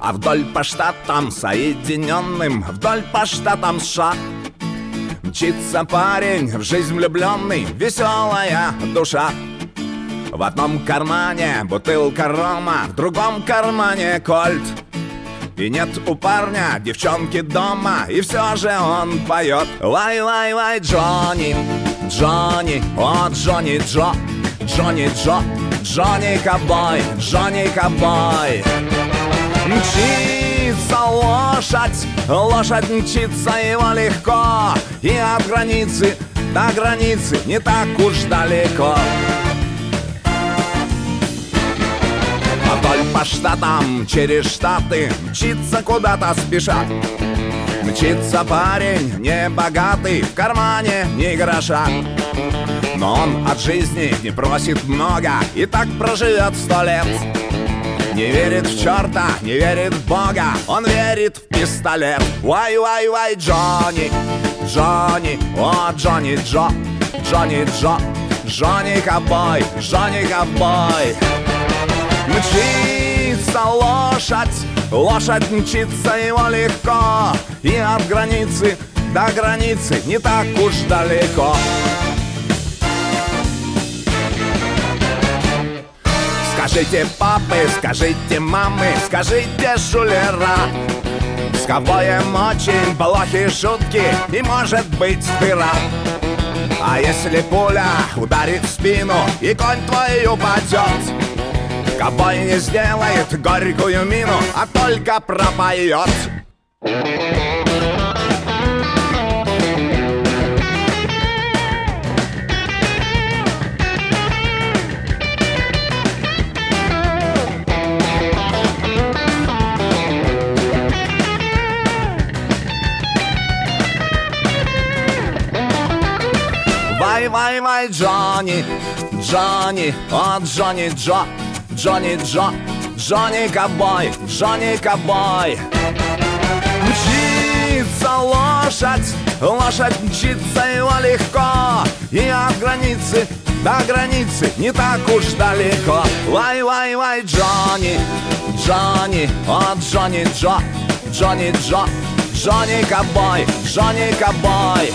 А вдоль по штатам Соединенным, вдоль по штатам США мчится парень, в жизнь влюбленный, веселая душа. В одном кармане бутылка рома, в другом кармане кольт. И нет у парня девчонки дома, и все же он поет: лай-лай-лай, Джонни, Джонни, о, Джонни Джо, Джонни Джо, Джонни Ковбой, Джонни Ковбой. Мчится лошадь, лошадь мчится его легко, и от границы до границы не так уж далеко. Вдоль по штатам, через штаты мчится куда-то спеша. Мчится парень небогатый, в кармане ни гроша. Но он от жизни не просит много, и так проживет 100 лет. Не верит в черта, не верит в Бога, он верит в пистолет. Вай-вай-вай, Джонни, Джонни, о, Джонни Джо, Джонни Джо, Джонни Ковбой, Джонни Ковбой. Мчится лошадь, лошадь мчится его легко, и от границы до границы не так уж далеко. Скажите папы, скажите мамы, скажите шулера, с ковбоем очень плохие шутки и может быть дыра. А если пуля ударит в спину и конь твой упадет, ковбой не сделает горькую мину, а только пропоет: вай-вай-вай, Джонни, Джонни, о, Джонни Джо, Джонни Джо, Джонни Ковбой, Джонни Ковбой. Мчится лошадь, лошадь мчится его легко, и от границы до границы не так уж далеко. Вай-вай-вай, Джонни, Джонни, о, Джонни Джо, Джонни Джо, Джонни Ковбой, Джонни Ковбой.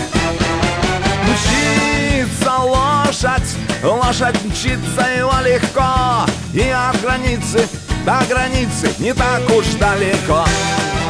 Мчится лошадь, лошадь мчится его легко, и от границы до границы не так уж далеко.